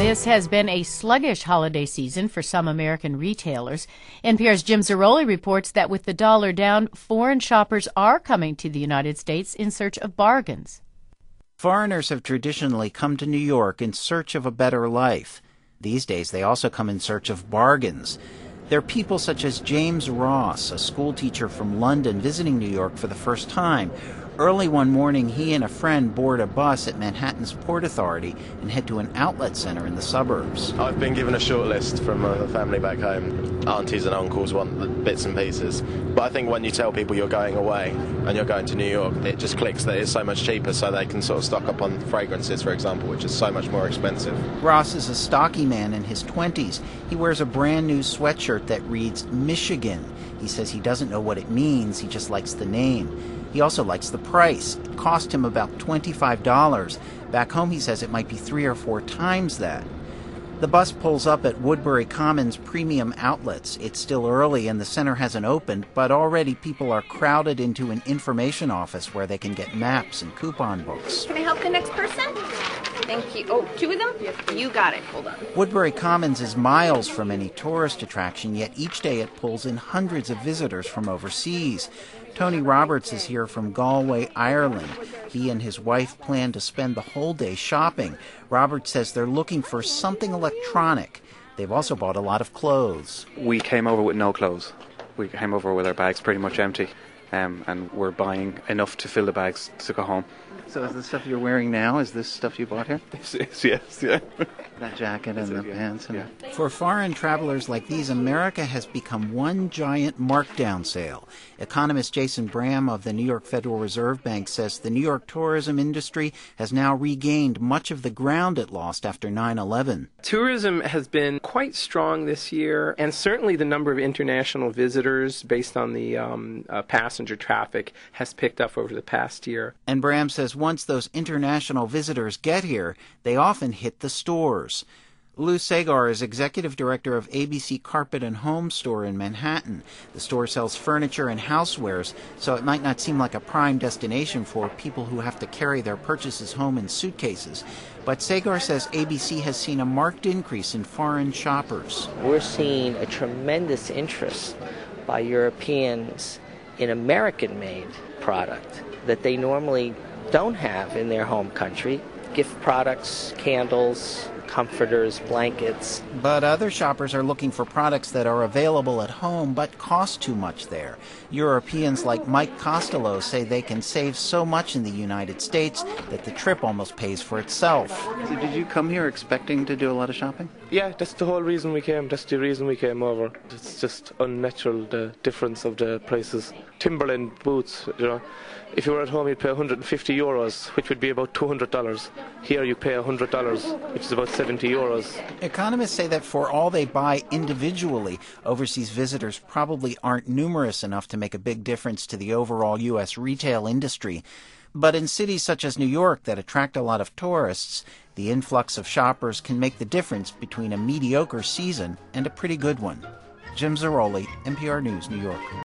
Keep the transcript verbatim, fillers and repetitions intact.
This has been a sluggish holiday season for some American retailers. N P R's Jim Zarroli reports that with the dollar down, foreign shoppers are coming to the United States in search of bargains. Foreigners have traditionally come to New York in search of a better life. These days, they also come in search of bargains. There are people such as James Ross, a schoolteacher from London visiting New York for the first time. Early one morning, he and a friend board a bus at Manhattan's Port Authority and head to an outlet center in the suburbs. I've been given a short list from a family back home. Aunties and uncles want the bits and pieces. But I think when you tell people you're going away and you're going to New York, it just clicks that it's so much cheaper, so they can sort of stock up on fragrances, for example, which is so much more expensive. Ross is a stocky man in his twenties. He wears a brand new sweatshirt that reads Michigan. He says he doesn't know what it means, he just likes the name. He also likes the price. It cost him about twenty-five dollars. Back home, he says it might be three or four times that. The bus pulls up at Woodbury Commons Premium Outlets. It's still early and the center hasn't opened, but already people are crowded into an information office where they can get maps and coupon books. Can I help the next person? Thank you. Oh, two of them? You got it. Hold on. Woodbury Commons is miles from any tourist attraction, yet each day it pulls in hundreds of visitors from overseas. Tony Roberts is here from Galway, Ireland. He and his wife plan to spend the whole day shopping. Roberts says they're looking for something electronic. They've also bought a lot of clothes. We came over with no clothes. We came over with our bags pretty much empty, um, and we're buying enough to fill the bags to go home. So is the stuff you're wearing now, is this stuff you bought here? Yes, yes, yeah. That jacket and the yeah. pants. And yeah. For foreign travelers like these, America has become one giant markdown sale. Economist Jason Bram of the New York Federal Reserve Bank says the New York tourism industry has now regained much of the ground it lost after nine eleven. Tourism has been quite strong this year, and certainly the number of international visitors based on the um, uh, passenger traffic has picked up over the past year. And Bram says once those international visitors get here, they often hit the stores. Lou Sagar is executive director of A B C Carpet and Home Store in Manhattan. The store sells furniture and housewares, so it might not seem like a prime destination for people who have to carry their purchases home in suitcases. But Sagar says A B C has seen a marked increase in foreign shoppers. We're seeing a tremendous interest by Europeans in American-made product that they normally don't have in their home country. Gift products, candles, comforters, blankets. But other shoppers are looking for products that are available at home but cost too much there. Europeans like Mike Costello say they can save so much in the United States that the trip almost pays for itself. So did you come here expecting to do a lot of shopping? Yeah, that's the whole reason we came. That's the reason we came over. It's just unnatural, the difference of the prices. Timberland boots, you know. If you were at home, you'd pay one hundred fifty euros, which would be about two hundred dollars. Here you pay one hundred dollars, which is about seventy euros. Economists say that for all they buy individually, overseas visitors probably aren't numerous enough to make a big difference to the overall U S retail industry. But in cities such as New York that attract a lot of tourists, the influx of shoppers can make the difference between a mediocre season and a pretty good one. Jim Zarroli, N P R News, New York.